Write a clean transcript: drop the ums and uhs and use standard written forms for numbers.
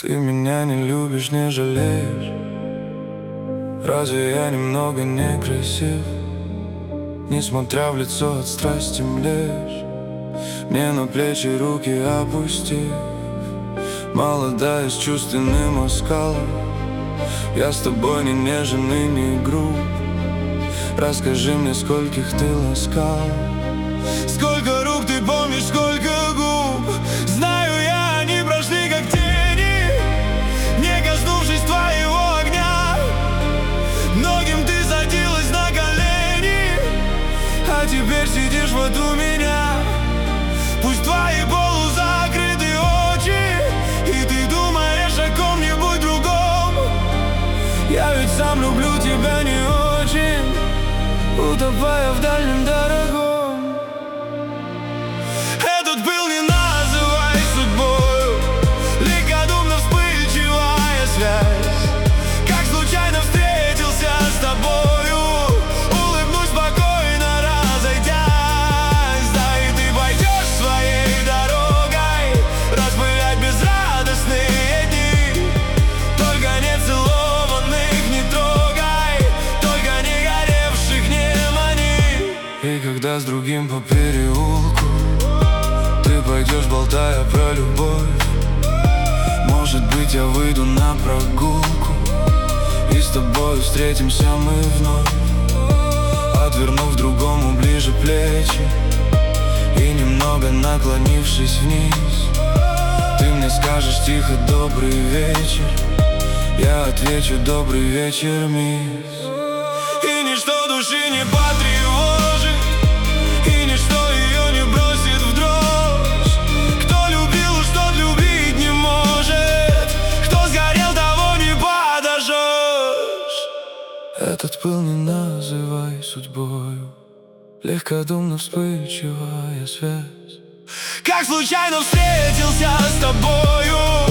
Ты меня не любишь, не жалеешь. Разве я немного некрасив? Несмотря в лицо от страсти млеешь. Мне на плечи руки опустив, молодая с чувственным оскалом. Я с тобой не нежен и не груб. Расскажи мне, скольких ты ласкал. Сколько рук ты помнишь, сколько губ. Знаю я, они прошли как тени, не коснувшись твоего огня. Многим ты садилась на колени, а теперь сидишь вот у меня. Пусть твои полузакрыты очи, и ты думаешь о ком-нибудь другом. Я ведь сам люблю тебя не очень, утопая в дальнем дорогом. Этот пыл не называй судьбою, легкодумно вспыльчивая связь. Как случайно встретился с тобою, улыбнусь спокойно, разойдясь. Да и ты пойдешь своей дорогой, распылять безрадостные дни. Только не целованных не трогай, только не горевших не мани. И когда с другим по переулку ты пойдешь, болтая про любовь, может быть, я выйду на прогулку, и с тобой встретимся мы вновь, отвернув другому ближе плечи и немного наклонившись вниз. Ты мне скажешь тихо: добрый вечер. Я отвечу: добрый вечер, мисс. И ничто души не потревожит, и ничто ее не бросит в дрожь. Кто любил, уж тот любить не может, кто сгорел, того не подожжешь. Этот пыл не называй судьбою, легкодумно вспыльчивая связь. Как случайно встретился с тобою,